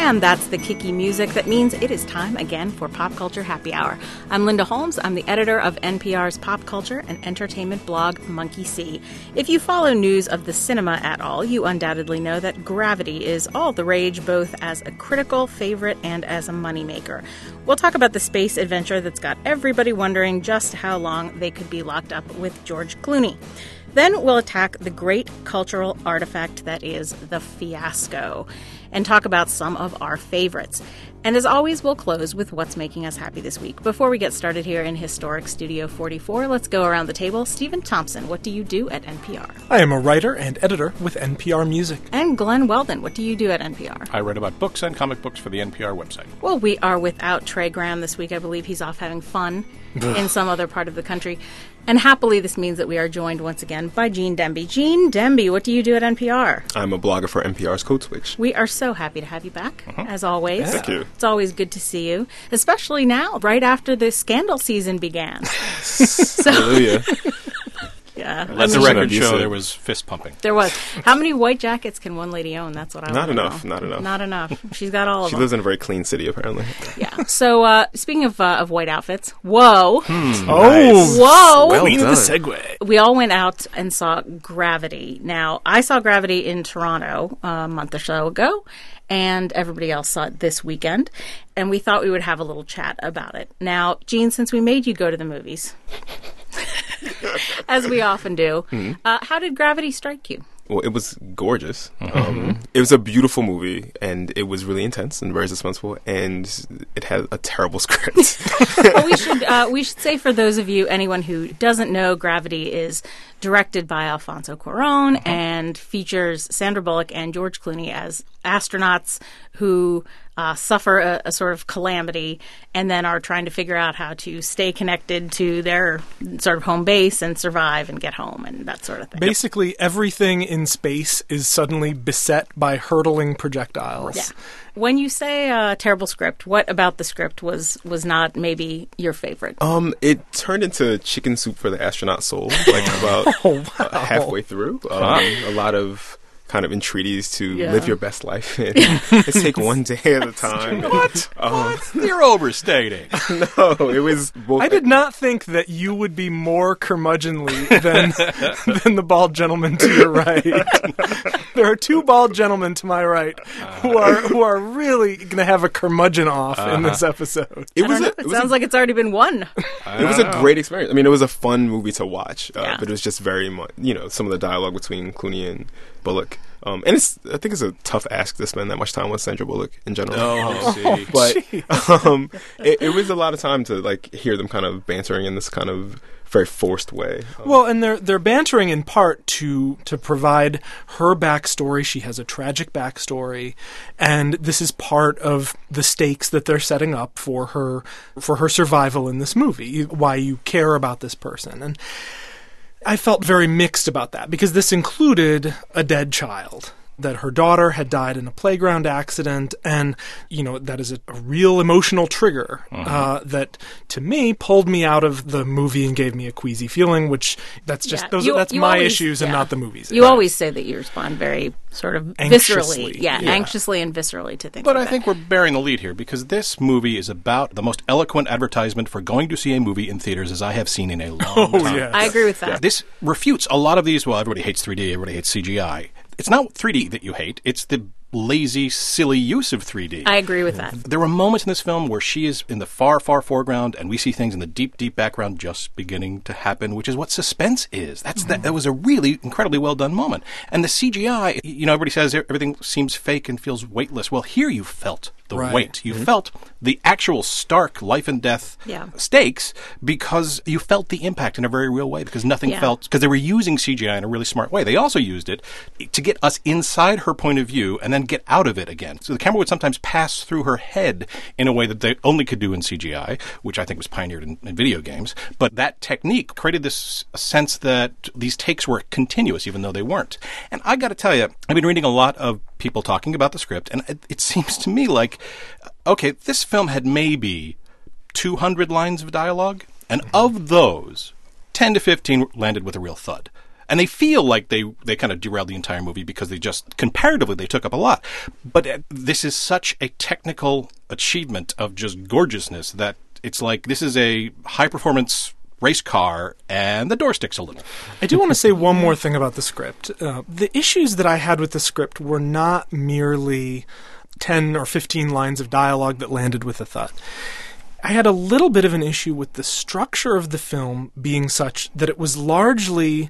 And that's the kicky music that means it is time again for Pop Culture Happy Hour. I'm Linda Holmes. I'm the editor of NPR's pop culture and entertainment blog, Monkey See. If you follow news of the cinema at all, you undoubtedly know that Gravity is all the rage, both as a critical favorite and as a moneymaker. We'll talk about the space adventure that's got everybody wondering just how long they could be locked up with George Clooney. Then we'll attack the great cultural artifact that is the fiasco and talk about some of our favorites. And as always, we'll close with what's making us happy this week. Before we get started here in historic Studio 44, let's go around the table. Stephen Thompson, what do you do at NPR? I am a writer and editor with NPR Music. And Glenn Weldon, what do you do at NPR? I write about books and comic books for the NPR website. Well, we are without Trey Graham this week. I believe he's off having fun in some other part of the country. And happily, this means that we are joined once again by Gene Demby. Gene Demby, what do you do at NPR? I'm a blogger for NPR's Code Switch. We are so happy to have you back, as always. Yeah. Thank you. It's always good to see you, especially now, right after the scandal season began. Hallelujah. Yeah. Let the record show there was fist pumping. There was. How many white jackets can one lady own? That's what I want to know. Not enough. Not enough. She's got all of She them. lives in a very clean city, apparently. Yeah. So, speaking of white outfits, whoa. Nice. Whoa. Well Queen of the done. segue. We all went out and saw Gravity. Now, I saw Gravity in Toronto a month or so ago, and everybody else saw it this weekend, and we thought we would have a little chat about it. Now, Gene, since we made you go to the movies, as we often do, how did Gravity strike you? Well, it was gorgeous. It was a beautiful movie, and it was really intense and very suspenseful, and it had a terrible script. Well, we should say for those of you, anyone who doesn't know, Gravity is directed by Alfonso Cuarón and features Sandra Bullock and George Clooney as astronauts who suffer a sort of calamity and then are trying to figure out how to stay connected to their sort of home base and survive and get home and that sort of thing. Basically, everything in space is suddenly beset by hurtling projectiles. Yeah. When you say terrible script, what about the script was not maybe your favorite? It turned into chicken soup for the astronaut soul, like about halfway through. A lot of kind of entreaties to live your best life. Let's take one day at a time. What? You're overstating. No, it was both. I did not think that you would be more curmudgeonly than the bald gentleman to your right. There are two bald gentlemen to my right who are really going to have a curmudgeon off in this episode. It Sounds like it's already been won. It was a great experience. I mean, it was a fun movie to watch, Yeah. but it was just very much, some of the dialogue between Clooney and Bullock. And I think it's a tough ask to spend that much time with Sandra Bullock in general. See. But it was a lot of time to hear them kind of bantering in this kind of very forced way. Well, and they're bantering in part to provide her backstory. She has a tragic backstory, and this is part of the stakes that they're setting up for her survival in this movie. Why you care about this person. And I felt very mixed about that because this included a dead child. That her daughter had died in a playground accident, and that is a real emotional trigger that, to me, pulled me out of the movie and gave me a queasy feeling. Which that's just that's my issues and not the movie's. You always say that you respond very sort of Anxiously. viscerally, anxiously and viscerally to things. But like I think we're bearing the lead here because this movie is about the most eloquent advertisement for going to see a movie in theaters as I have seen in a long time. Yes. I agree with that. This refutes a lot of these. Well, everybody hates 3D. Everybody hates CGI. It's not 3D that you hate. It's the lazy, silly use of 3D. I agree with that. There were moments in this film where she is in the far, far foreground, and we see things in the deep, deep background just beginning to happen, which is what suspense is. That was a really incredibly well done moment. And the CGI, everybody says everything seems fake and feels weightless. Well, here you felt the weight. You felt the actual stark life and death stakes because you felt the impact in a very real way because nothing felt, because they were using CGI in a really smart way. They also used it to get us inside her point of view and then get out of it again. So the camera would sometimes pass through her head in a way that they only could do in CGI, which I think was pioneered in video games. But that technique created this sense that these takes were continuous, even though they weren't. And I got to tell you, I've been reading a lot of people talking about the script, and it seems to me like, okay, this film had maybe 200 lines of dialogue, and of those, 10 to 15 landed with a real thud. And they feel like they kind of derailed the entire movie because they just, comparatively, they took up a lot. But this is such a technical achievement of just gorgeousness that it's like this is a high-performance race car, and the door sticks a little. I do want to say one more thing about the script. The issues that I had with the script were not merely 10 or 15 lines of dialogue that landed with a thud. I had a little bit of an issue with the structure of the film being such that it was largely...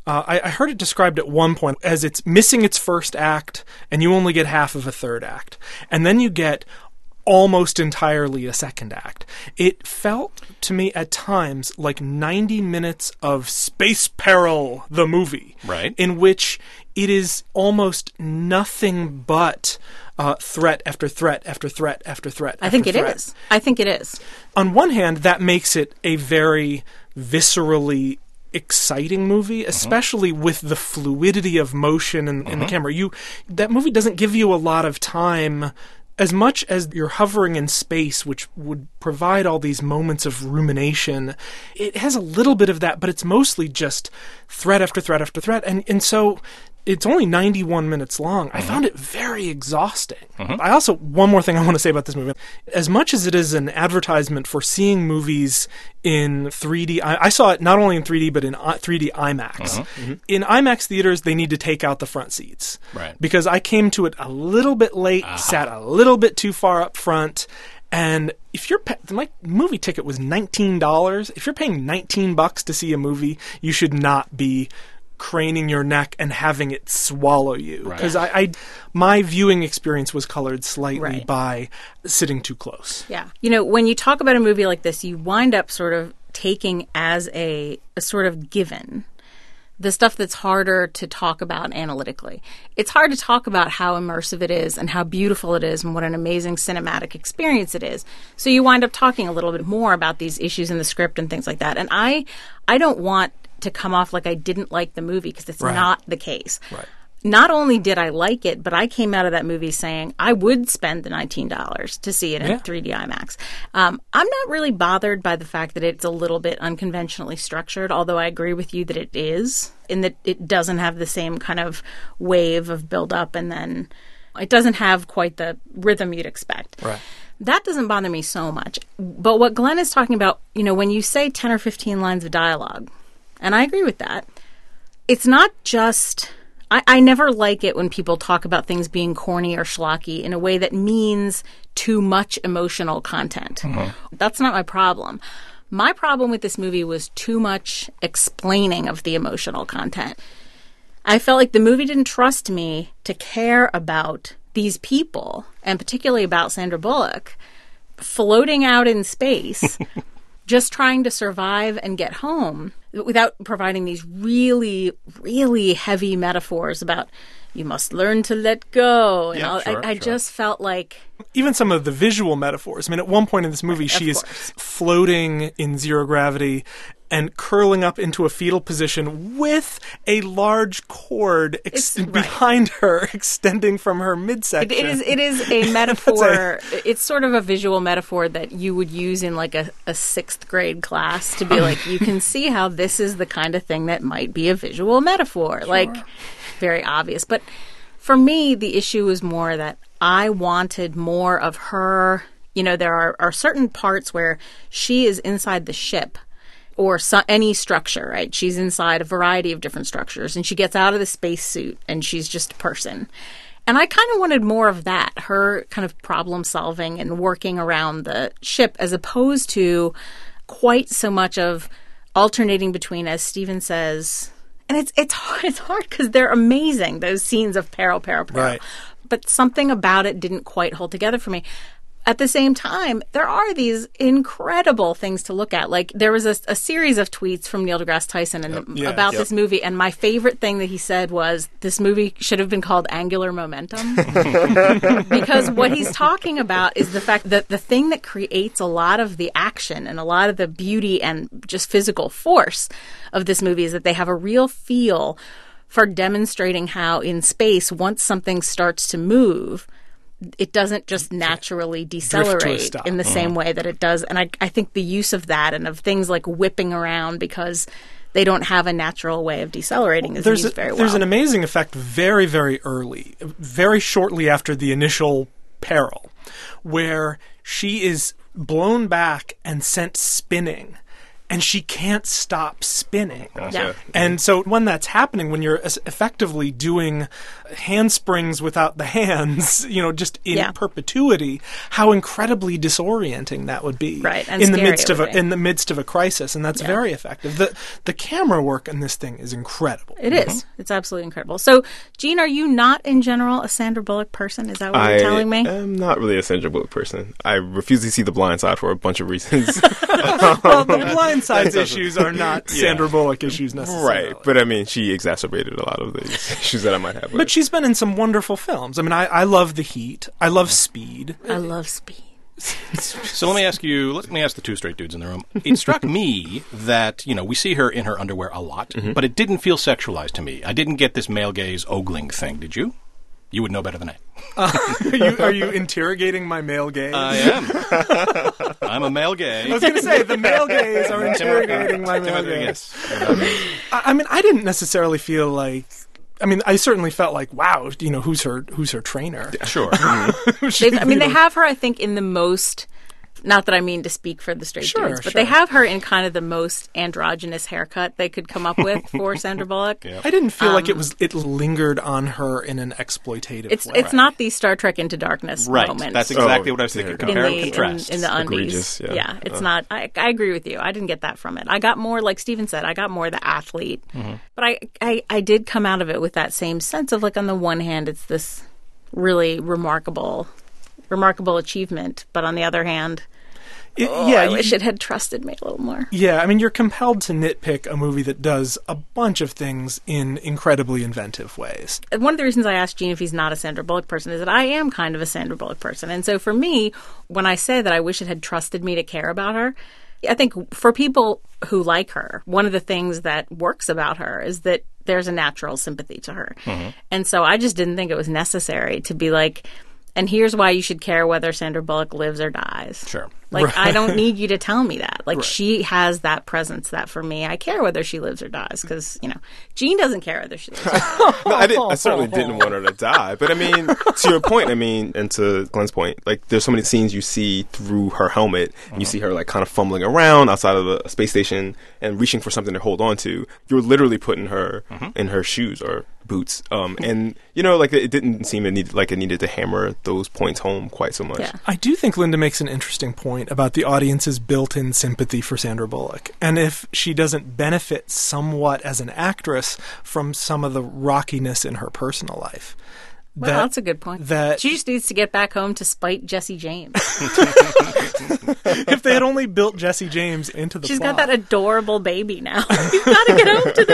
I heard it described at one point as it's missing its first act, and you only get half of a third act. And then you get almost entirely a second act. It felt to me at times like 90 minutes of Space Peril, the movie, right, in which it is almost nothing but threat after threat after threat after threat. I think it is. I think it is. On one hand, that makes it a very viscerally exciting movie, especially with the fluidity of motion in the camera. That movie doesn't give you a lot of time. As much as you're hovering in space, which would provide all these moments of rumination, it has a little bit of that, but it's mostly just threat after threat after threat. And so it's only 91 minutes long. I found it very exhausting. I also, one more thing I want to say about this movie. As much as it is an advertisement for seeing movies in 3D, I saw it not only in 3D, but in 3D IMAX. In IMAX theaters, they need to take out the front seats. Right. Because I came to it a little bit late, sat a little bit too far up front, and if my movie ticket was $19, if you're paying $19 to see a movie, you should not be craning your neck and having it swallow you. Because my viewing experience was colored slightly by sitting too close. Yeah. You know, when you talk about a movie like this, you wind up sort of taking as a sort of given the stuff that's harder to talk about analytically. It's hard to talk about how immersive it is and how beautiful it is and what an amazing cinematic experience it is. So you wind up talking a little bit more about these issues in the script and things like that. And I don't want to come off like I didn't like the movie, because it's not the case. Right. Not only did I like it, but I came out of that movie saying I would spend the $19 to see it in 3D IMAX. I'm not really bothered by the fact that it's a little bit unconventionally structured, although I agree with you that it is, in that it doesn't have the same kind of wave of build-up, and then it doesn't have quite the rhythm you'd expect. Right. That doesn't bother me so much. But what Glenn is talking about, you know, when you say 10 or 15 lines of dialogue, and I agree with that, it's not just... I never like it when people talk about things being corny or schlocky in a way that means too much emotional content. That's not my problem. My problem with this movie was too much explaining of the emotional content. I felt like the movie didn't trust me to care about these people, and particularly about Sandra Bullock, floating out in space, just trying to survive and get home, without providing these really, really heavy metaphors about you must learn to let go. And I just felt like... Even some of the visual metaphors. I mean, at one point in this movie, she is floating in zero gravity and curling up into a fetal position with a large cord behind her, extending from her midsection. It is a metaphor. It's sort of a visual metaphor that you would use in like a sixth grade class to be like, you can see how this is the kind of thing that might be a visual metaphor. Sure. Like, very obvious. But for me, the issue was more that I wanted more of her. You know, there are certain parts where she is inside the ship, or any structure, right? She's inside a variety of different structures, and she gets out of the spacesuit, and she's just a person. And I kind of wanted more of that, her kind of problem solving and working around the ship, as opposed to quite so much of alternating between, as Steven says, and it's hard because they're amazing, those scenes of peril. Right. But something about it didn't quite hold together for me. At the same time, there are these incredible things to look at. Like, there was a series of tweets from Neil deGrasse Tyson about this movie, and my favorite thing that he said was, this movie should have been called Angular Momentum. Because what he's talking about is the fact that the thing that creates a lot of the action and a lot of the beauty and just physical force of this movie is that they have a real feel for demonstrating how in space, once something starts to move, it doesn't just naturally decelerate in the same way that it does. And I think the use of that and of things like whipping around because they don't have a natural way of decelerating is used very well. There's an amazing effect very, very early, very shortly after the initial peril, where she is blown back and sent spinning. And she can't stop spinning. Yeah. And so when that's happening, when you're effectively doing handsprings without the hands, just in perpetuity, how incredibly disorienting that would be. Right. And in the midst of a crisis, and that's very effective. The camera work in this thing is incredible. It is. It's absolutely incredible. So, Gene, are you not in general a Sandra Bullock person? Is that what you're telling me? I'm not really a Sandra Bullock person. I refuse to see The Blind Side for a bunch of reasons. Well, the Blind Side's issues are not Sandra Bullock issues necessarily. Right, but I mean, she exacerbated a lot of the issues that I might have. But she's been in some wonderful films. I mean, I love The Heat. I love Speed. I love Speed. So let me ask the two straight dudes in the room. It struck me that, we see her in her underwear a lot, but it didn't feel sexualized to me. I didn't get this male gaze ogling thing. Did you? You would know better than I. Are you interrogating my male gaze? I am. I'm a male gay. I was going to say, the male gays are interrogating my male gaze. Yes. I mean, I didn't necessarily feel like... I mean, I certainly felt like, wow, who's her trainer? Sure. They have her, I think, in the most... Not that I mean to speak for the straight dudes, but they have her in kind of the most androgynous haircut they could come up with for Sandra Bullock. Yeah. I didn't feel like it lingered on her in an exploitive way. It's not the Star Trek Into Darkness moment. That's exactly what I was thinking. Compare and contrast. In the undies. Yeah, it's not. I agree with you. I didn't get that from it. I got more, like Steven said, I got more the athlete. Mm-hmm. But I did come out of it with that same sense of, like, on the one hand, it's this really remarkable achievement, but on the other hand... I wish it had trusted me a little more. Yeah, I mean, you're compelled to nitpick a movie that does a bunch of things in incredibly inventive ways. One of the reasons I asked Gene if he's not a Sandra Bullock person is that I am kind of a Sandra Bullock person. And so for me, when I say that I wish it had trusted me to care about her, I think for people who like her, one of the things that works about her is that there's a natural sympathy to her. Mm-hmm. And so I just didn't think it was necessary to be like... And here's why you should care whether Sandra Bullock lives or dies. Sure. Like, I don't need you to tell me that. Like, she has that presence that for me, I care whether she lives or dies. Because, Gene doesn't care whether she lives or dies. No, I certainly didn't want her to die. But, I mean, to your point, and to Glenn's point, like, there's so many scenes you see through her helmet. And you see her, like, kind of fumbling around outside of the space station and reaching for something to hold on to. You're literally putting her in her shoes or boots. And, like, it didn't seem it needed to hammer those points home quite so much. Yeah. I do think Linda makes an interesting point about the audience's built-in sympathy for Sandra Bullock. And if she doesn't benefit somewhat as an actress from some of the rockiness in her personal life. Well, that's a good point. She just needs to get back home to spite Jesse James. If they had only built Jesse James into the She's plot. got that adorable baby now. You've got to get home to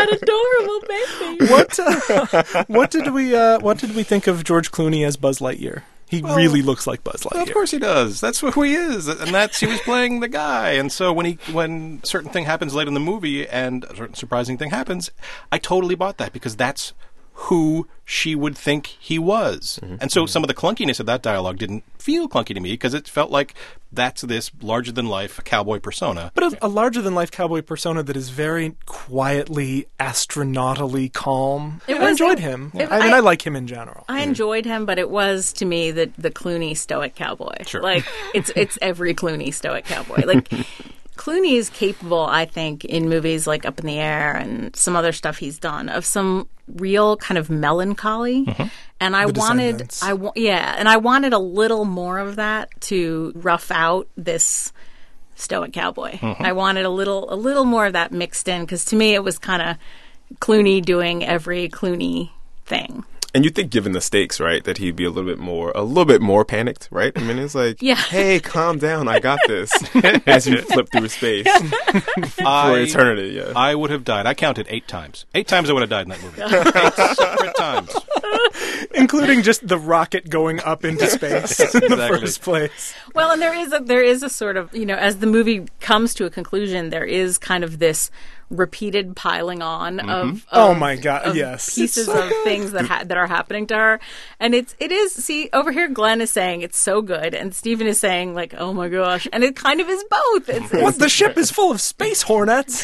that adorable baby. What did we think of George Clooney as Buzz Lightyear? He really looks like Buzz Lightyear. Well, of course he does. That's who he is, and he was playing the guy. And so when certain thing happens late in the movie and a certain surprising thing happens, I totally bought that because that's who she would think he was. Mm-hmm. And so some of the clunkiness of that dialogue didn't feel clunky to me because it felt like that's this larger-than-life cowboy persona. But a larger-than-life cowboy persona that is very quietly, astronautally calm. I enjoyed him. I like him in general. I enjoyed him, but it was, to me, the Clooney stoic cowboy. Sure. Like, it's every Clooney stoic cowboy. Like... Clooney is capable, I think, in movies like Up in the Air and some other stuff he's done, of some real kind of melancholy. Mm-hmm. And I wanted a little more of that to rough out this stoic cowboy. Mm-hmm. I wanted a little more of that mixed in because to me it was kind of Clooney doing every Clooney thing. And you think, given the stakes, right, that he'd be a little bit more panicked, right? I mean, it's like, hey, calm down, I got this. As you flip through space for eternity. Yeah, I would have died. I counted 8 times. 8 times I would have died in that movie. 8 separate times. Including just the rocket going up into space in the first place. Well, and there is a sort of, as the movie comes to a conclusion, there is kind of this repeated piling on of oh my God, of yes, pieces of things that are happening to her, and it is. See, over here, Glenn is saying it's so good, and Stephen is saying like, oh my gosh, and it kind of is both. What? The ship is full of space hornets.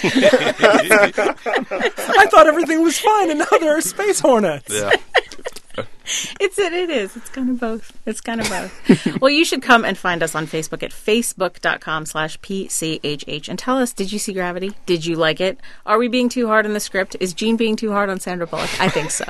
I thought everything was fine, and now there are space hornets. Yeah. It is. It's kind of both. Well, you should come and find us on Facebook at facebook.com/PCHH and tell us, did you see Gravity? Did you like it? Are we being too hard on the script? Is Gene being too hard on Sandra Bullock? I think so.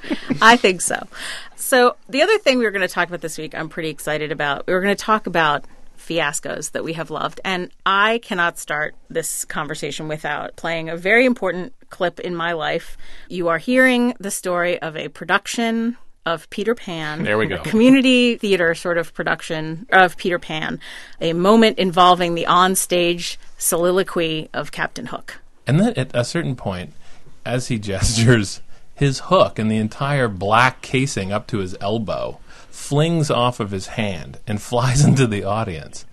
I think so. So the other thing we were going to talk about this week, I'm pretty excited about. We were going to talk about fiascos that we have loved. And I cannot start this conversation without playing a very important clip in my life. You are hearing the story of a production of Peter Pan. There we go. A community theater sort of production of Peter Pan. A moment involving the onstage soliloquy of Captain Hook. And then at a certain point, as he gestures, his hook and the entire black casing up to his elbow flings off of his hand and flies into the audience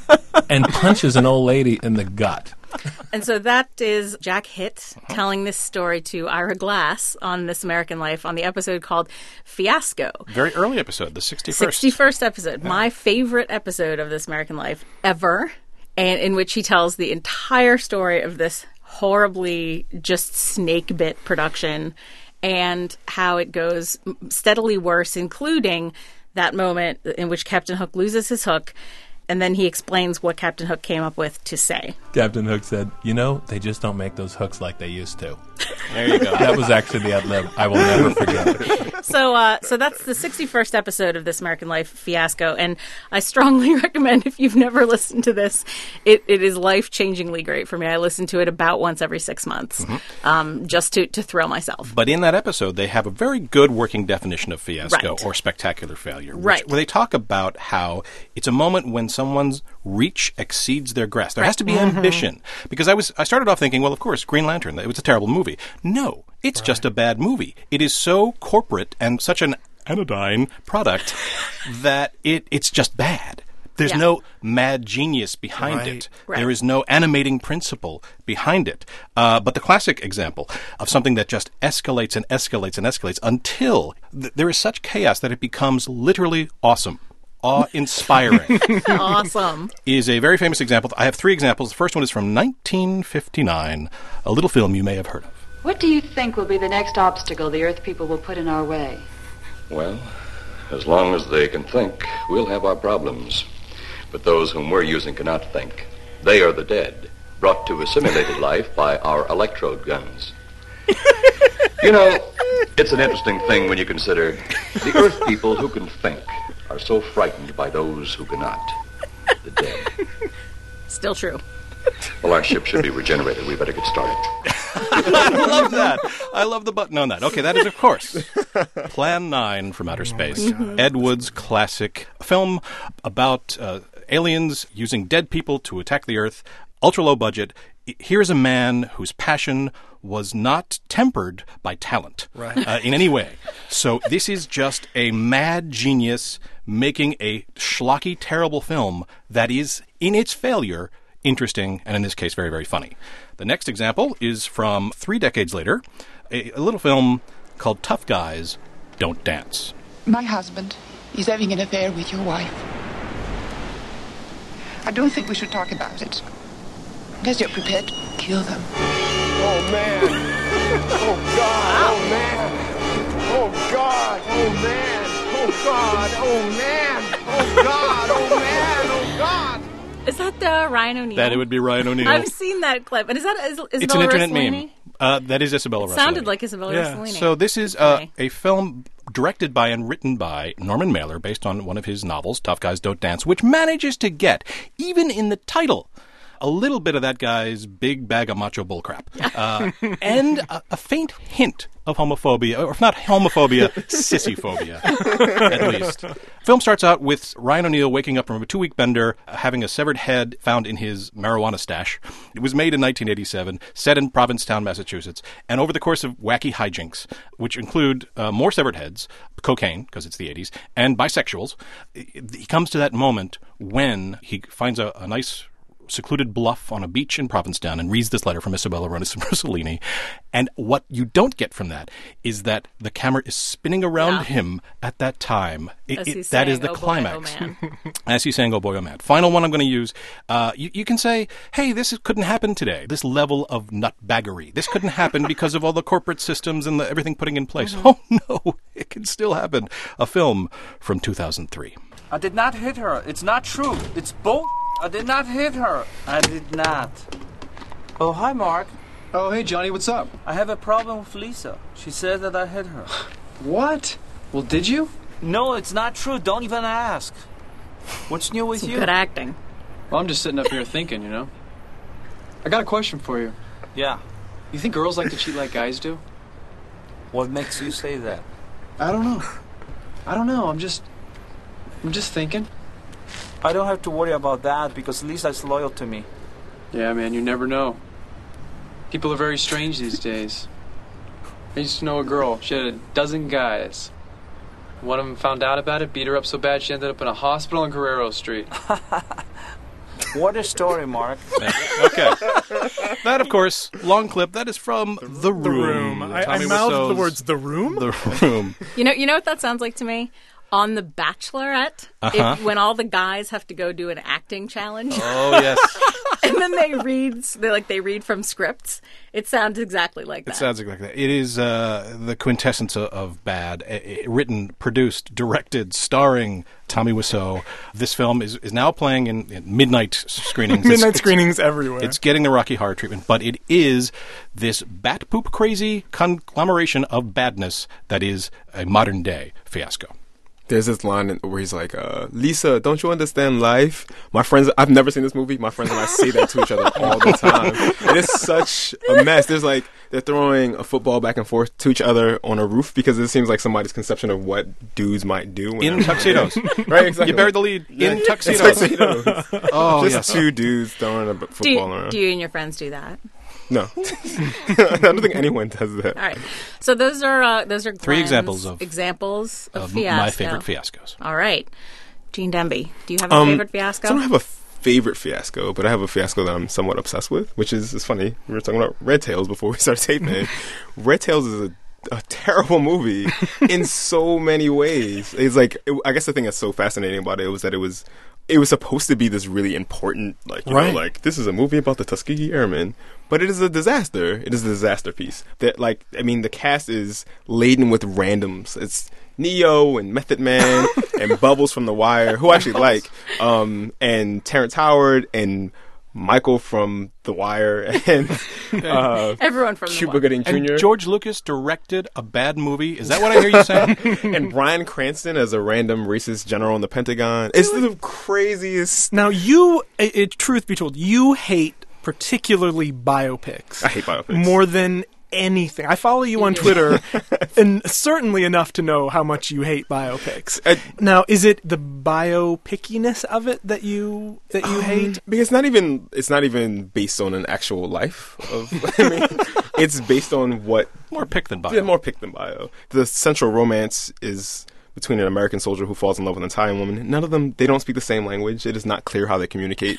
and punches an old lady in the gut. And so that is Jack Hitt telling this story to Ira Glass on This American Life on the episode called Fiasco. Very early episode, the 61st. 61st episode. Yeah. My favorite episode of This American Life ever, and in which he tells the entire story of this horribly just snake bit production and how it goes steadily worse, including that moment in which Captain Hook loses his hook. And then he explains what Captain Hook came up with to say. Captain Hook said, they just don't make those hooks like they used to. There you go. That was actually the ad lib. I will never forget. So that's the 61st episode of This American Life Fiasco. And I strongly recommend, if you've never listened to this, it is life-changingly great for me. I listen to it about once every 6 months, just to thrill myself. But in that episode, they have a very good working definition of fiasco or spectacular failure. Where they talk about how it's a moment when someone's reach exceeds their grasp. There has to be ambition. Because I started off thinking, well, of course, Green Lantern, it was a terrible movie. No, it's just a bad movie. It is so corporate and such an anodyne product that it's just bad. There's no mad genius behind it. Right. There is no animating principle behind it. But the classic example of something that just escalates and escalates and escalates until there is such chaos that it becomes literally awesome. Awe-inspiring. Awesome. Is a very famous example. I have 3 examples. The first one is from 1959, a little film you may have heard of. What do you think will be the next obstacle the Earth people will put in our way? Well, as long as they can think, we'll have our problems. But those whom we're using cannot think. They are the dead, brought to a simulated life by our electrode guns. It's an interesting thing when you consider the Earth people who can think are so frightened by those who cannot. The dead. Still true. Well, our ship should be regenerated. We better get started. I love that. I love the button on that. Okay, that is, of course, Plan 9 from Outer Space. Ed Wood's classic film about aliens using dead people to attack the Earth. Ultra low budget. Here's a man whose passion was not tempered by talent in any way. So this is just a mad genius making a schlocky, terrible film that is, in its failure, interesting, and in this case, very, very funny. The next example is from 3 decades later, a little film called Tough Guys Don't Dance. My husband is having an affair with your wife. I don't think we should talk about it. Unless you're prepared to kill them. Oh, man. Oh, God. Oh, man. Oh, God. Oh, man. Oh, God. Oh, man. Oh, God. Oh, man. Oh, God. Is that Ryan O'Neal? That it would be Ryan O'Neal. I've seen that clip. And is that Isabella Rossellini? It's an internet meme. That is Isabella Rossellini. Sounded like Isabella Rossellini. So this is a film directed by and written by Norman Mailer, based on one of his novels, Tough Guys Don't Dance, which manages to get, even in the title, a little bit of that guy's big bag of macho bullcrap. And a faint hint of homophobia, or if not homophobia, sissyphobia, at least. Film starts out with Ryan O'Neal waking up from a 2-week bender, having a severed head found in his marijuana stash. It was made in 1987, set in Provincetown, Massachusetts, and over the course of wacky hijinks, which include more severed heads, cocaine, because it's the 80s, and bisexuals, he comes to that moment when he finds a nice secluded bluff on a beach in Provincetown and reads this letter from Isabella Rossellini. And what you don't get from that is that the camera is spinning around him at that time. That is the climax. Boy, oh As he's saying, oh boy, oh man. Final one I'm going to use. You can say, hey, this couldn't happen today. This level of nutbaggery. This couldn't happen because of all the corporate systems and everything putting in place. Oh no, it can still happen. A film from 2003. I did not hit her. It's not true. It's bull. I did not hit her. I did not. Oh, hi, Mark. Oh, hey, Johnny, what's up? I have a problem with Lisa. She says that I hit her. What? Well, did you? No, it's not true. Don't even ask. What's new with you? Good acting. Well, I'm just sitting up here thinking, you know. I got a question for you. Yeah. You think girls like to cheat like guys do? What makes you say that? I don't know. I'm just thinking. I don't have to worry about that because Lisa's loyal to me. Yeah, man, you never know. People are very strange these days. I used to know a girl. She had a dozen guys. One of them found out about it, beat her up so bad she ended up in a hospital on Guerrero Street. What a story, Mark. Okay. That, of course, long clip, that is from The Room. I mouthed the words The Room? The Room. You know what that sounds like to me? On The Bachelorette, when all the guys have to go do an acting challenge. Oh, yes. And then they read from scripts. It sounds exactly like that. It sounds exactly like that. It is the quintessence of bad. Written, produced, directed, starring Tommy Wiseau. This film is now playing in midnight screenings. Midnight screenings everywhere. It's getting the Rocky Horror treatment, but it is this bat poop crazy conglomeration of badness that is a modern day fiasco. There's this line where he's like, Lisa, don't you understand life? My friends, I've never seen this movie. My friends and I say that to each other all the time. It is such a mess. There's like, they're throwing a football back and forth to each other on a roof because it seems like somebody's conception of what dudes might do. In tuxedos. Right, exactly. You buried the lead. In tuxedos. Oh, just two dudes throwing a football around. Do you and your friends do that? No. I don't think anyone does that. All right. So those are three examples of fiasco. My favorite fiascos. All right. Gene Demby, do you have a favorite fiasco? So I don't have a favorite fiasco, but I have a fiasco that I'm somewhat obsessed with, which is, it's funny. We were talking about Red Tails before we started taping. Red Tails is a terrible movie in so many ways. It's like, I guess the thing that's so fascinating about it was that it was supposed to be this really important, like, you know, like, this is a movie about the Tuskegee Airmen, but it is a disaster. It is a disaster piece. That, like, I mean, the cast is laden with randoms. It's Neo and Method Man and Bubbles from The Wire, who I actually like, and Terrence Howard and Michael from The Wire, and everyone from Cuba Gooding Jr. And George Lucas directed a bad movie. Is that what I hear you saying? And Bryan Cranston as a random racist general in the Pentagon. It's the craziest. Now, truth be told, you hate particularly biopics. I hate biopics more than anything. I follow you on Twitter, and certainly enough to know how much you hate biopics. Now, is it the biopickiness of it that you hate? Because it's not even based on an actual life of. I mean, it's based on what more pick than bio. Yeah, more pick than bio. The central romance is between an American soldier who falls in love with an Italian woman. None of them, they don't speak the same language. It is not clear how they communicate.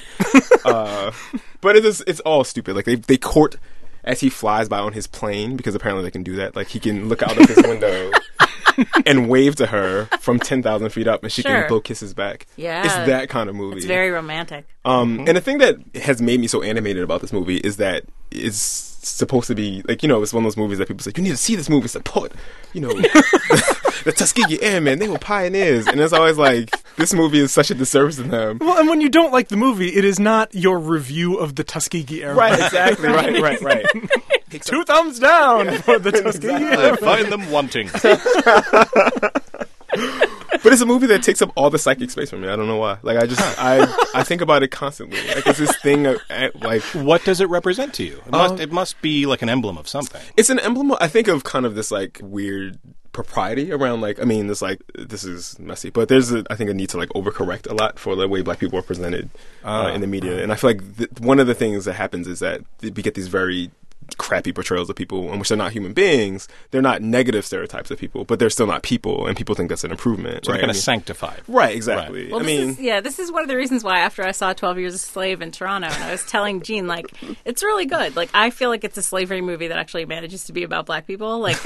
But it's all stupid. Like they court as he flies by on his plane, because apparently they can do that. Like, he can look out of his window and wave to her from 10,000 feet up, and she can blow kisses back. Yeah. It's that kind of movie. It's very romantic. And the thing that has made me so animated about this movie is that it's supposed to be, like, you know, it's one of those movies that people say, you need to see this movie, support, you know, the Tuskegee Airmen, they were pioneers. And it's always like, this movie is such a disservice to them. Well, and when you don't like the movie, it is not your review of the Tuskegee Airmen. Right, exactly, right. 2 thumbs down for the Tuskegee Airmen. I find them wanting. But it's a movie that takes up all the psychic space for me. I don't know why. Like, I think about it constantly. Like, it's this thing like... What does it represent to you? It must be like an emblem of something. It's an emblem, I think, of kind of this, like, weird propriety around, like, I mean, this is messy, but there's, I think, a need to, like, overcorrect a lot for the way Black people are presented in the media. And I feel like one of the things that happens is that we get these very crappy portrayals of people in which they're not human beings. They're not negative stereotypes of people, but they're still not people, and people think that's an improvement. So right? they're kind of sanctified. Right, exactly. Right. Well, this is one of the reasons why after I saw 12 Years a Slave in Toronto, and I was telling Gene, like, it's really good. Like, I feel like it's a slavery movie that actually manages to be about Black people. Like,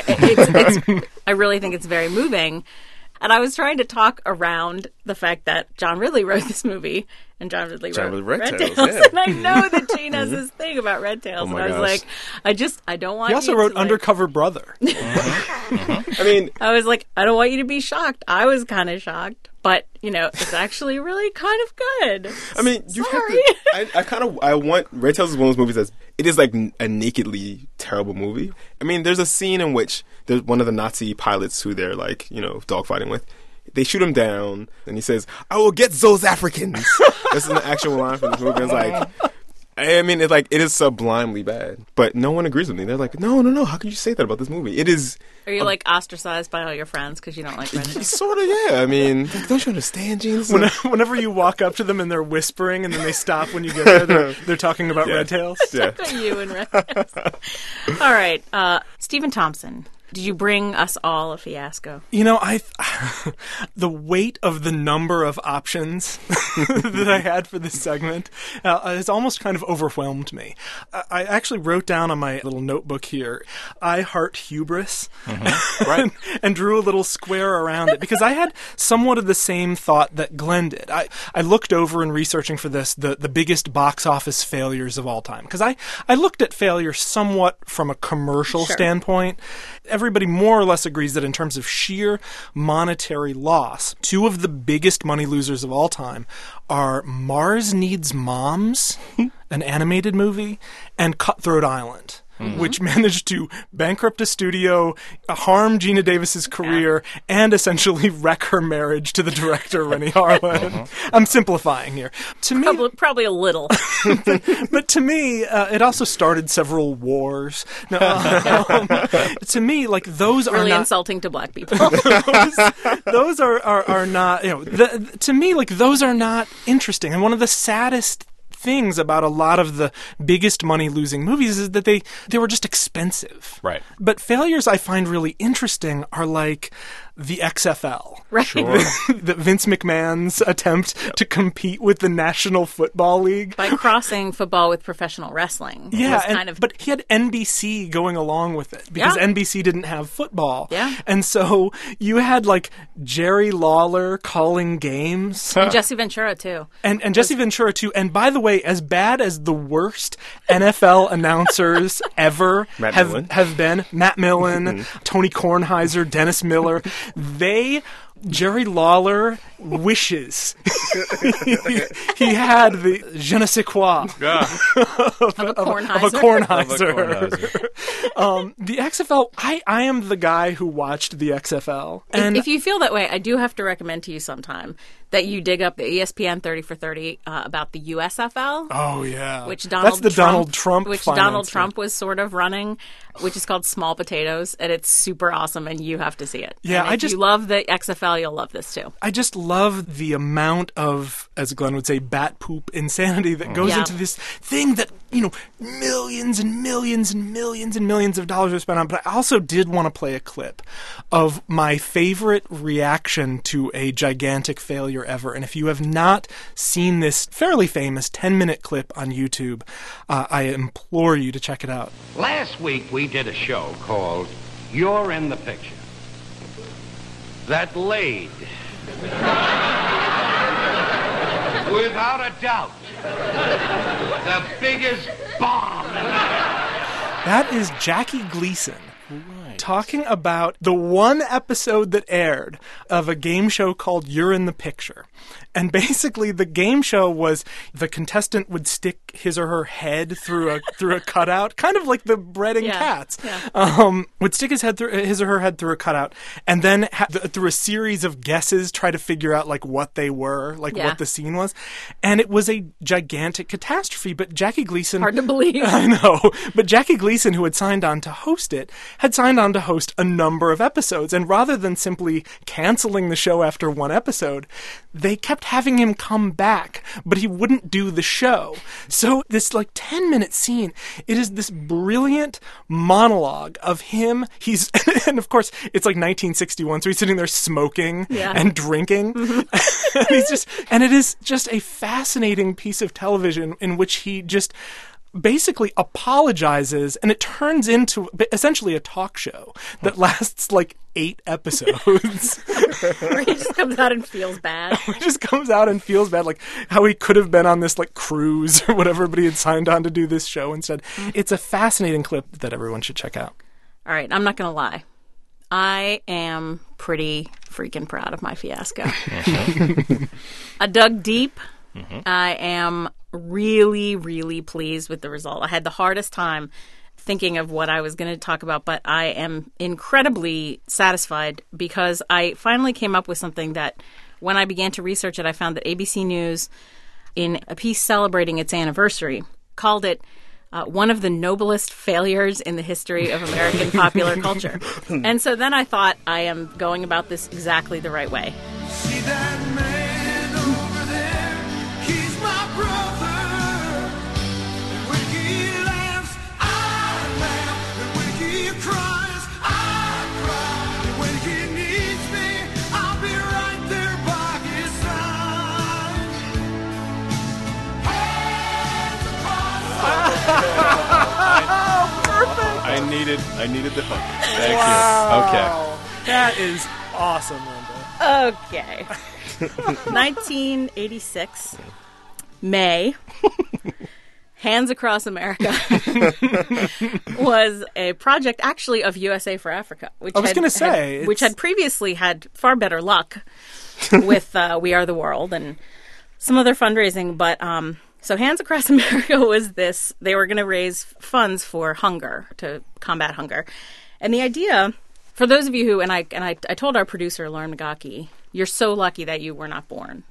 I really think it's very moving. And I was trying to talk around the fact that John Ridley wrote this movie, and John Ridley wrote Red Tails. Yeah. And I know that Gene has this thing about Red Tails. And I was like, I don't want you to... He also wrote Undercover Brother. I mean... I was like, I don't want you to be shocked. I was kind of shocked. But, you know, it's actually really kind of good. I mean, you have to... I want... Red Tails is one of those movies it is like a nakedly terrible movie. I mean, there's a scene in which there's one of the Nazi pilots who they're, like, you know, dogfighting with. They shoot him down, and he says, "I will get those Africans." This is an actual line from this movie. It's like, I mean, it is sublimely bad, but no one agrees with me. They're like, no, how can you say that about this movie? It is. Are you like ostracized by all your friends because you don't like Red Tails? Sort of, yeah. I mean, don't you understand, Gene? Whenever you walk up to them and they're whispering, and then they stop when you get there, they're talking about Red Tails. Yeah. You and Red Tails. All right, Stephen Thompson. Did you bring us all a fiasco? You know, the weight of the number of options that I had for this segment has almost kind of overwhelmed me. I actually wrote down on my little notebook here, "I heart hubris," right, and drew a little square around it because I had somewhat of the same thought that Glenn did. I looked over in researching for this the biggest box office failures of all time because I looked at failure somewhat from a commercial standpoint. Everybody more or less agrees that in terms of sheer monetary loss, two of the biggest money losers of all time are Mars Needs Moms, an animated movie, and Cutthroat Island. Which managed to bankrupt a studio, harm Gina Davis's career, and essentially wreck her marriage to the director, Renny Harlin. I'm simplifying here. To me, probably a little. But to me, it also started several wars. To me, like, those really are not... insulting to Black people. those are not, you know, to me, like, those are not interesting. And one of the saddest things about a lot of the biggest money losing movies is that they were just expensive. Right. But failures I find really interesting are like the XFL. Right. Sure. The Vince McMahon's attempt to compete with the National Football League. By crossing football with professional wrestling. Yeah, but he had NBC going along with it because NBC didn't have football. Yeah. And so you had like Jerry Lawler calling games. And Jesse Ventura too. And Jesse Ventura too. And by the way, as bad as the worst NFL announcers ever have been, Matt Millen, Tony Kornheiser, Dennis Miller, Jerry Lawler wishes he had the je ne sais quoi of a Kornheiser. The XFL, I am the guy who watched the XFL. And if you feel that way, I do have to recommend to you sometime that you dig up the ESPN 30 for 30 about the USFL. Oh, yeah. Which Donald Trump was sort of running, which is called Small Potatoes, and it's super awesome, and you have to see it. Yeah, and if you love the XFL, you'll love this too. I just love the amount of, as Glenn would say, bat poop insanity that goes into this thing that, you know, millions and millions and millions and millions of dollars are spent on. But I also did want to play a clip of my favorite reaction to a gigantic failure ever. And if you have not seen this fairly famous 10-minute clip on YouTube, I implore you to check it out. Last week we did a show called You're in the Picture. That laid, without a doubt, the biggest bomb. That is Jackie Gleason talking about the one episode that aired of a game show called You're in the Picture. And basically the game show was the contestant would stick his or her head through a cutout, kind of like the breading cats. Yeah. Would stick his or her head through a cutout, and then through a series of guesses try to figure out like what they were, like what the scene was. And it was a gigantic catastrophe, but Jackie Gleason... Hard to believe. I know. But Jackie Gleason, who had signed on to host it, had signed on to host a number of episodes. And rather than simply canceling the show after one episode, they kept having him come back, but he wouldn't do the show. So this like 10-minute scene, it is this brilliant monologue of him. And of course, it's like 1961, so he's sitting there smoking and drinking. Mm-hmm. and it is just a fascinating piece of television in which he just basically apologizes, and it turns into essentially a talk show that lasts like 8 episodes. Where he just comes out and feels bad. Like how he could have been on this like cruise or whatever, but he had signed on to do this show instead. Mm-hmm. It's a fascinating clip that everyone should check out. All right, I'm not going to lie. I am pretty freaking proud of my fiasco. I dug deep. Mm-hmm. I am really, really pleased with the result. I had the hardest time thinking of what I was going to talk about, but I am incredibly satisfied because I finally came up with something that when I began to research it, I found that ABC News, in a piece celebrating its anniversary, called it one of the noblest failures in the history of American popular culture. And so then I thought, I am going about this exactly the right way. See that man over there? He's my brother. And when he laughs, I laugh. And when he cries, I cry. And when he needs me, I'll be right there by his side. Hands Oh, perfect! I needed the hook. Thank Wow. you. Okay. That is awesome, Linda. Okay. 1986, May, Hands Across America was a project actually of USA for Africa, which had previously had far better luck with We Are the World and some other fundraising. But so Hands Across America was this. They were going to raise funds for hunger, to combat hunger. And the idea, for those of you who, and I told our producer, Lauren Magaki, you're so lucky that you were not born.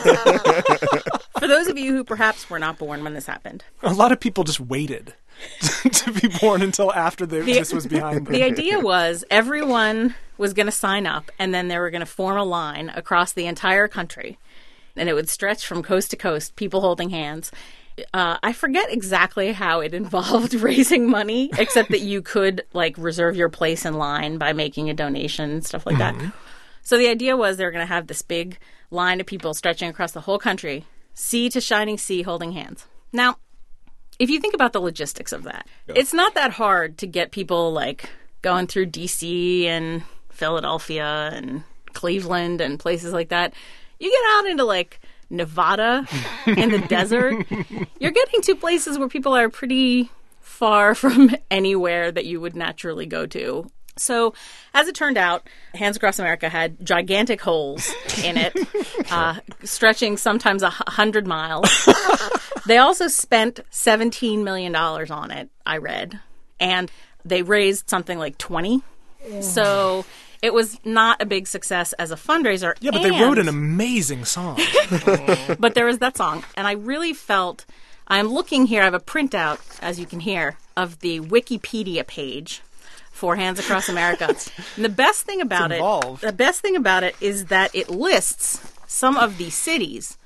For those of you who perhaps were not born when this happened. A lot of people just waited to be born until after this was behind them. The idea was everyone was going to sign up, and then they were going to form a line across the entire country. And it would stretch from coast to coast, people holding hands. I forget exactly how it involved raising money, except that you could like reserve your place in line by making a donation, stuff like that. So the idea was they were going to have this big line of people stretching across the whole country, sea to shining sea, holding hands. Now, if you think about the logistics of that, it's not that hard to get people like going through D.C. and Philadelphia and Cleveland and places like that. You get out into like Nevada in the desert, you're getting to places where people are pretty far from anywhere that you would naturally go to. So, as it turned out, Hands Across America had gigantic holes in it, stretching sometimes 100 miles. They also spent $17 million on it, I read, and they raised something like 20. So it was not a big success as a fundraiser. Yeah, but they wrote an amazing song. But there was that song, and I really felt, I'm looking here, I have a printout, as you can hear, of the Wikipedia page for Hands Across America. And the best thing about it is that it lists some of the cities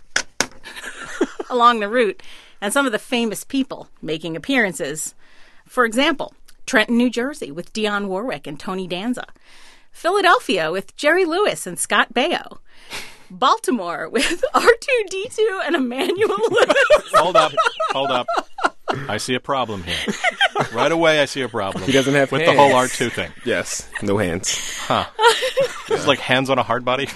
along the route and some of the famous people making appearances. For example, Trenton, New Jersey with Dionne Warwick and Tony Danza. Philadelphia with Jerry Lewis and Scott Baio. Baltimore with R2-D2 and Emmanuel Lewis. Hold up. I see a problem here. Right away, I see a problem. He doesn't have with hands. The whole R2 thing. Yes, no hands. Huh. It's like hands on a hard body.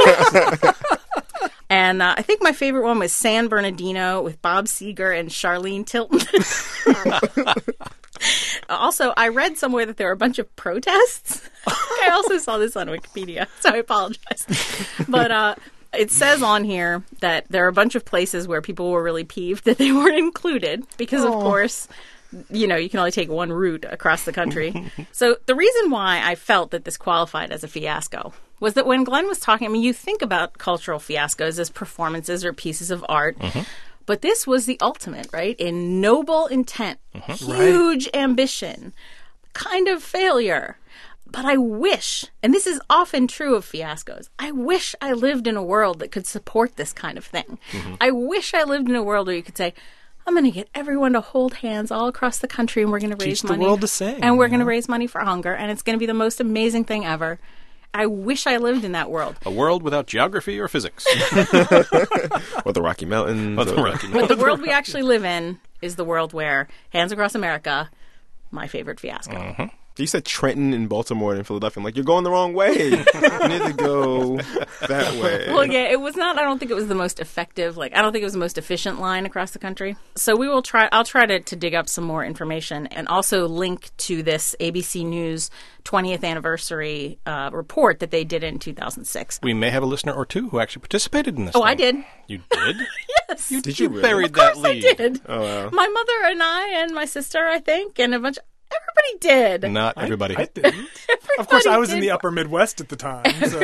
And I think my favorite one was San Bernardino with Bob Seger and Charlene Tilton. Also, I read somewhere that there were a bunch of protests. I also saw this on Wikipedia, so I apologize. But it says on here that there are a bunch of places where people were really peeved that they weren't included because, of course, you know, you can only take one route across the country. So the reason why I felt that this qualified as a fiasco was that when Glenn was talking, I mean, you think about cultural fiascos as performances or pieces of art, but this was the ultimate, right? In noble intent, huge ambition, kind of failure. But I wish, and this is often true of fiascos, I wish I lived in a world that could support this kind of thing. I wish I lived in a world where you could say, I'm going to get everyone to hold hands all across the country, and we're going to raise money. Teach the world to sing. And we're going to raise money for hunger, and it's going to be the most amazing thing ever. I wish I lived in that world. A world without geography or physics. Or the Rocky Mountains. But the world we actually live in is the world where Hands Across America, my favorite fiasco. You said Trenton and Baltimore and Philadelphia. I'm like, you're going the wrong way. You need to go that way. Well, yeah, it was not. I don't think it was the most effective. I don't think it was the most efficient line across the country. So we will try. I'll try to dig up some more information and also link to this ABC News 20th anniversary report that they did in 2006. We may have a listener or two who actually participated in this. Oh, I did. You did? Yes. Did you you really? buried Of course that lead? I did. Oh, wow. My mother and I and my sister, I think, and a bunch of... Everybody did. Not everybody. I didn't. Of course, I was in the upper Midwest at the time.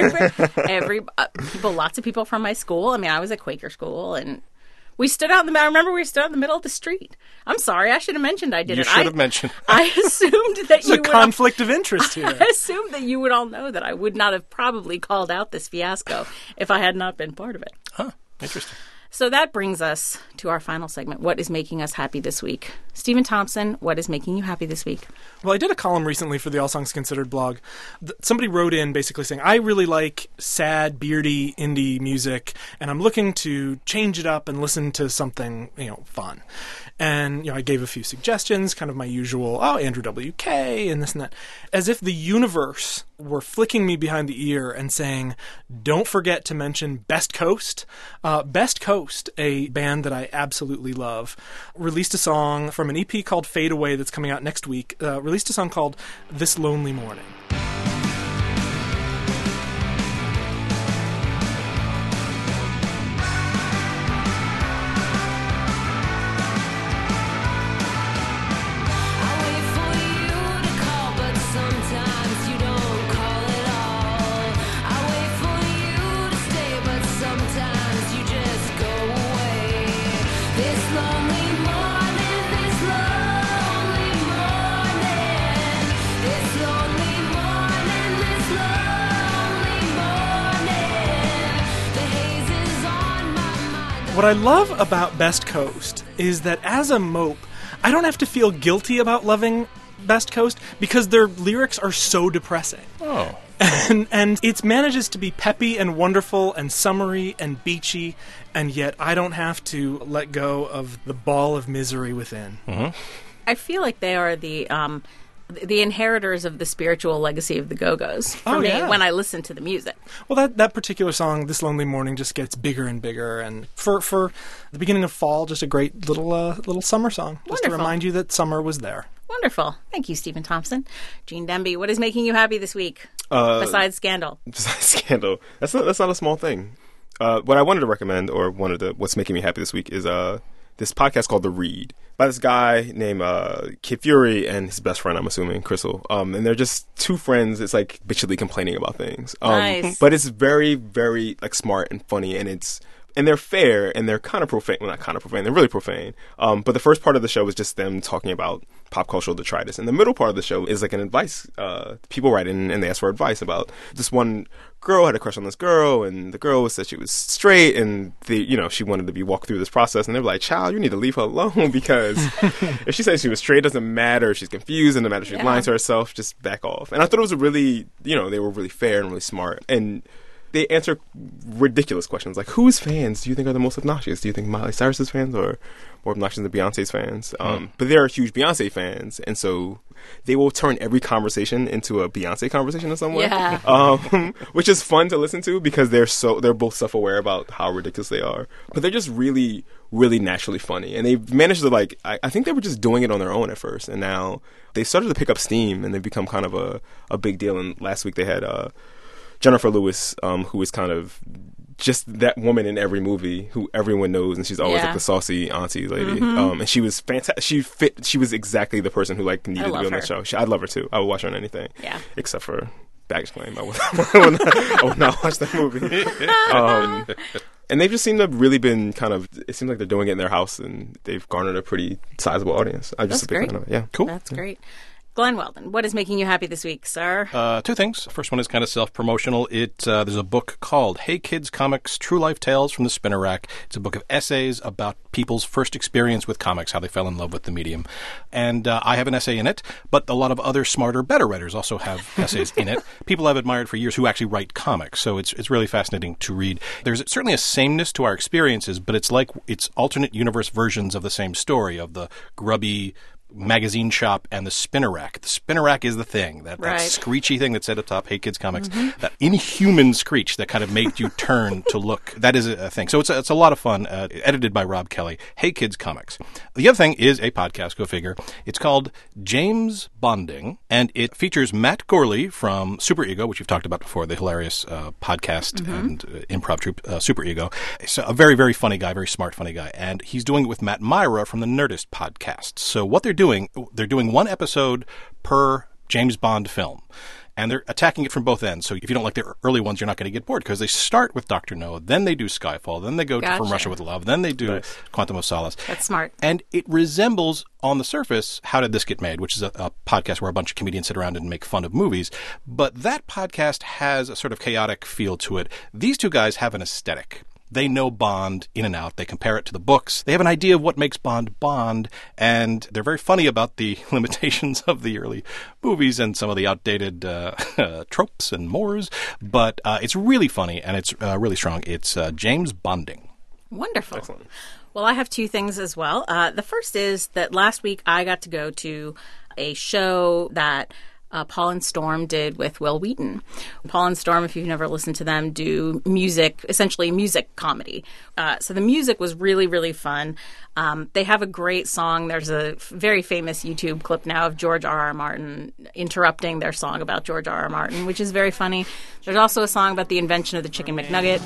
So. Lots of people from my school. I mean, I was at Quaker school, and we stood out in the... I remember we stood out in the middle of the street. I'm sorry, I should have mentioned I did You it. should have mentioned. I assumed that There's a conflict of interest here. I assumed that you would all know that I would not have probably called out this fiasco if I had not been part of it. Huh. Interesting. So that brings us to our final segment, What is Making Us Happy This Week? Stephen Thompson, what is making you happy this week? Well, I did a column recently for the All Songs Considered blog. Somebody wrote in basically saying, I really like sad, beardy indie music, and I'm looking to change it up and listen to something, fun. And, I gave a few suggestions, kind of my usual, Andrew WK and this and that. As if the universe were flicking me behind the ear and saying, don't forget to mention Best Coast. Best Coast, a band that I absolutely love, released a song from an EP called Fade Away that's coming out next week, released a song called This Lonely Morning. What I love about Best Coast is that as a mope, I don't have to feel guilty about loving Best Coast because their lyrics are so depressing. Oh. And it manages to be peppy and wonderful and summery and beachy, and yet I don't have to let go of the ball of misery within. Mm-hmm. I feel like they are the inheritors of the spiritual legacy of the Go-Go's for me when I listen to the music. Well, that particular song, This Lonely Morning, just gets bigger and bigger, and for the beginning of fall, just a great little summer song, just to remind you that summer was there. Wonderful. Thank you, Stephen Thompson. Gene Demby, what is making you happy this week? Besides Scandal. Besides Scandal. That's not a small thing. What I wanted to recommend, or what's making me happy this week, is this podcast called The Read by this guy named Kid Fury and his best friend, I'm assuming, Crystal. And they're just two friends. It's like bitchily complaining about things. Nice. But it's very, very smart and funny, and they're fair, and they're kind of profane. Well, not kind of profane. They're really profane. But the first part of the show is just them talking about pop cultural detritus. And the middle part of the show is like an advice. People write in and they ask for advice about this one girl had a crush on this girl, and the girl said she was straight, and she wanted to be walked through this process. And they were like, child, you need to leave her alone because if she says she was straight, it doesn't matter. If she's confused, it doesn't matter if she's lying to herself. Just back off. And I thought it was they were really fair and really smart. And they answer ridiculous questions like, whose fans do you think are the most obnoxious? Do you think Miley Cyrus's fans are more obnoxious than Beyonce's fans? But they're huge Beyonce fans, and so they will turn every conversation into a Beyonce conversation in some way. Yeah. Which is fun to listen to because they're both self-aware about how ridiculous they are. But they're just really, really naturally funny. And they've managed to, like, I think they were just doing it on their own at first. And now they started to pick up steam and they've become kind of a big deal. And last week they had Jennifer Lewis, who is kind of just that woman in every movie who everyone knows, and she's always like the saucy auntie lady. And she was fantastic. She was exactly the person who like needed to be on that show. I love her too. I would watch her on anything, except for Baggage Claim. I would not watch that movie. And they've just seemed to have really been kind of. It seems like they're doing it in their house, and they've garnered a pretty sizable audience. I'm just a big fan of it. Yeah, cool. That's great. Glenn Weldon, what is making you happy this week, sir? Two things. First one is kind of self-promotional. There's a book called Hey Kids Comics, True Life Tales from the Spinner Rack. It's a book of essays about people's first experience with comics, how they fell in love with the medium. And I have an essay in it, but a lot of other smarter, better writers also have essays in it. People I've admired for years who actually write comics, so it's really fascinating to read. There's certainly a sameness to our experiences, but it's like it's alternate universe versions of the same story, of the grubby magazine shop and the spinner rack. The spinner rack is the thing, that screechy thing that said up top, Hey Kids Comics, that inhuman screech that kind of made you turn to look. That is a thing. So it's a lot of fun, edited by Rob Kelly. Hey Kids Comics. The other thing is a podcast, go figure. It's called James Bonding, and it features Matt Gorley from Super Ego, which you've talked about before, the hilarious podcast and improv troupe Super Ego. It's a very, very funny guy, very smart, funny guy, and he's doing it with Matt Myra from the Nerdist podcast. So what they're doing one episode per James Bond film. And they're attacking it from both ends. So if you don't like the early ones, you're not going to get bored because they start with Dr. No, then they do Skyfall, then they go to From Russia with Love, then they do Quantum of Solace. That's smart. And it resembles, on the surface, How Did This Get Made, which is a podcast where a bunch of comedians sit around and make fun of movies. But that podcast has a sort of chaotic feel to it. These two guys have an aesthetic. They know Bond in and out. They compare it to the books. They have an idea of what makes Bond Bond, and they're very funny about the limitations of the early movies and some of the outdated tropes and mores. But it's really funny, and it's really strong. It's James Bonding. Wonderful. Excellent. Well, I have two things as well. The first is that last week I got to go to a show that Paul and Storm did with Will Wheaton. Paul and Storm, if you've never listened to them, do music, essentially music comedy. So the music was really, really fun. They have a great song. There's a very famous YouTube clip now of George R.R. Martin interrupting their song about George R.R. Martin, which is very funny. There's also a song about the invention of the Chicken McNugget.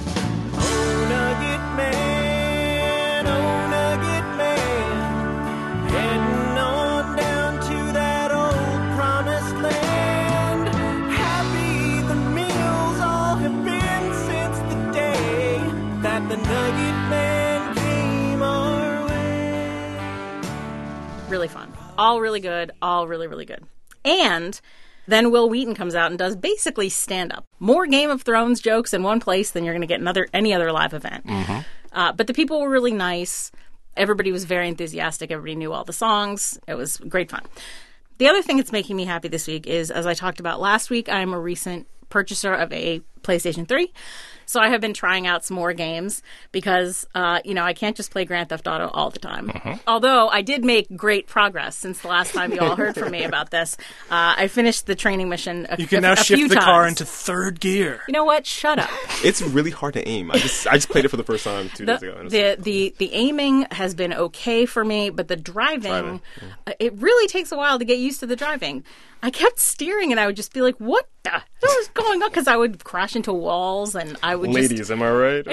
Really fun. All really good. All really, really good. And then Will Wheaton comes out and does basically stand-up. More Game of Thrones jokes in one place than you're going to get in any other live event. But the people were really nice. Everybody was very enthusiastic. Everybody knew all the songs. It was great fun. The other thing that's making me happy this week is, as I talked about last week, I'm a recent purchaser of a PlayStation 3. So I have been trying out some more games because, I can't just play Grand Theft Auto all the time. Although I did make great progress since the last time you all heard from me about this. I finished the training mission a few times. You can now shift the car into third gear. You know what? Shut up. It's really hard to aim. I just played it for the first time 2 days ago. The aiming has been okay for me, but the driving, it really takes a while to get used to the driving. I kept steering and I would just be like, what the hell is going on? Because I would crash into walls and I would Ladies, am I right?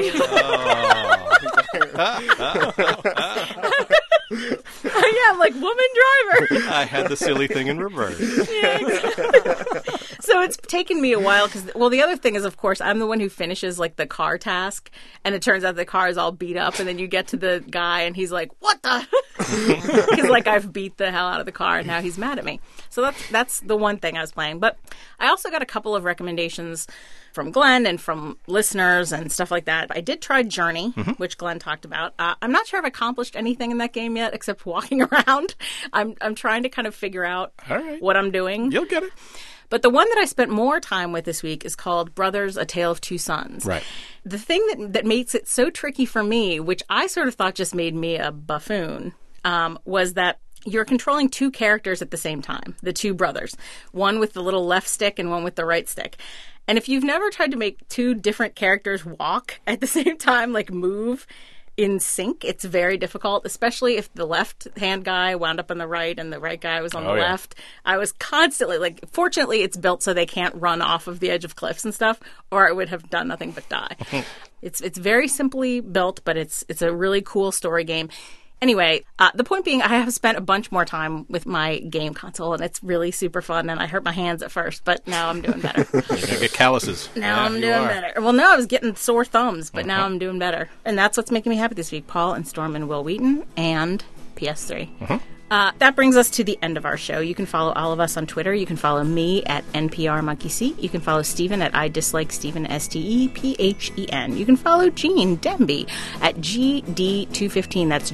Yeah, I'm like, woman driver. I had the silly thing in reverse. Yeah, exactly. So it's taken me a while because, the other thing is, of course, I'm the one who finishes like the car task, and it turns out the car is all beat up, and then you get to the guy, and he's like, "What the?" Because like I've beat the hell out of the car, and now he's mad at me. So that's the one thing I was playing. But I also got a couple of recommendations from Glenn and from listeners and stuff like that. I did try Journey, which Glenn talked about. I'm not sure I've accomplished anything in that game yet except walking around. I'm trying to kind of figure out what I'm doing. You'll get it. But the one that I spent more time with this week is called Brothers, A Tale of Two Sons. Right. The thing that makes it so tricky for me, which I sort of thought just made me a buffoon, was that you're controlling two characters at the same time, the two brothers, one with the little left stick and one with the right stick. And if you've never tried to make two different characters walk at the same time, like move in sync, it's very difficult, especially if the left-hand guy wound up on the right and the right guy was on the left. I was constantly, fortunately it's built so they can't run off of the edge of cliffs and stuff, or I would have done nothing but die. It's very simply built, but it's a really cool story game. Anyway, the point being, I have spent a bunch more time with my game console, and it's really super fun, and I hurt my hands at first, but now I'm doing better. You're going to get calluses. Now I'm doing better. Well, no, I was getting sore thumbs, but now I'm doing better. And that's what's making me happy this week. Paul and Storm and Will Wheaton and PS3. That brings us to the end of our show. You can follow all of us on Twitter. You can follow me at NPRMonkeyC. You can follow Stephen at IDislikeStephen, STEPHEN. You can follow Gene Demby at GD215. That's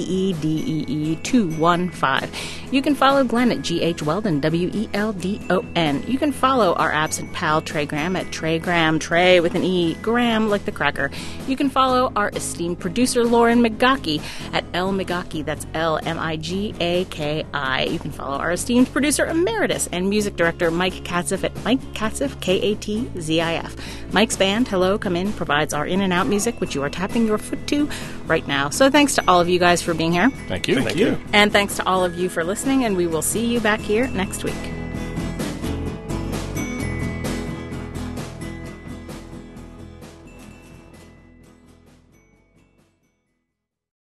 GEEDEE215. You can follow Glenn at GH Weldon, WELDON. You can follow our absent pal Trey Graham at Trey Trey with an E, Graham like the cracker. You can follow our esteemed producer Lauren McGocky at L McGocky. That's LMIGAKI. You can follow our esteemed producer emeritus and music director Mike Katzif at Mike Katzif, KATZIF. Mike's band, Hello, Come In, provides our in and out music, which you are tapping your foot to right now. So thanks to all of you guys for being here. Thank you. Thank you. And thanks to all of you for listening, and we will see you back here next week.